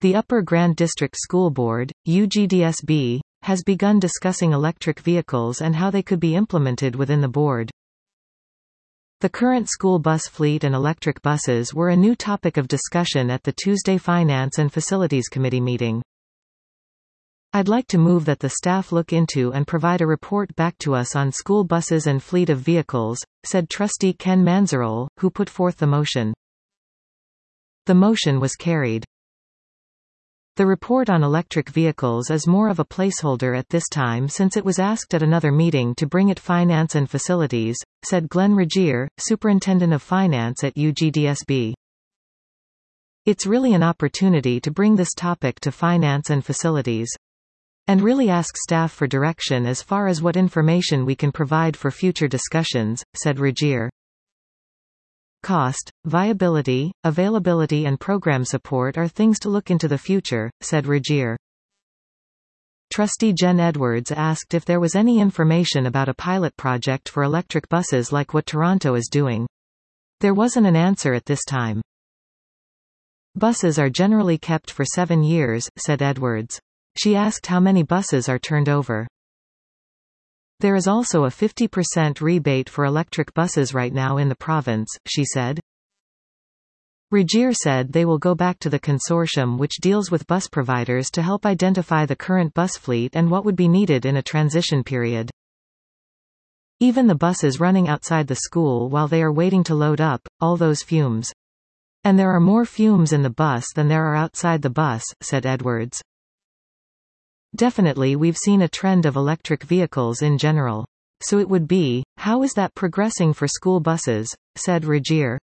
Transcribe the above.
The Upper Grand District School Board, UGDSB, has begun discussing electric vehicles and how they could be implemented within the board. The current school bus fleet and electric buses were a new topic of discussion at the Tuesday Finance and Facilities Committee meeting. I'd like to move that the staff look into and provide a report back to us on school buses and fleet of vehicles, said Trustee Ken Manzarol, who put forth the motion. The motion was carried. The report on electric vehicles is more of a placeholder at this time since it was asked at another meeting to bring it Finance and Facilities, said Glenn Regier, Superintendent of Finance at UGDSB. It's really an opportunity to bring this topic to Finance and Facilities. And really ask staff for direction as far as what information we can provide for future discussions, said Regier. Cost, viability, availability and program support are things to look into the future, said Regier. Trustee Jen Edwards asked if there was any information about a pilot project for electric buses like what Toronto is doing. There wasn't an answer at this time. Buses are generally kept for 7 years, said Edwards. She asked how many buses are turned over. There is also a 50% rebate for electric buses right now in the province, she said. Regier said they will go back to the consortium which deals with bus providers to help identify the current bus fleet and what would be needed in a transition period. Even the buses running outside the school while they are waiting to load up, all those fumes. And there are more fumes in the bus than there are outside the bus, said Edwards. Definitely we've seen a trend of electric vehicles in general. So it would be, how is that progressing for school buses, said Regier.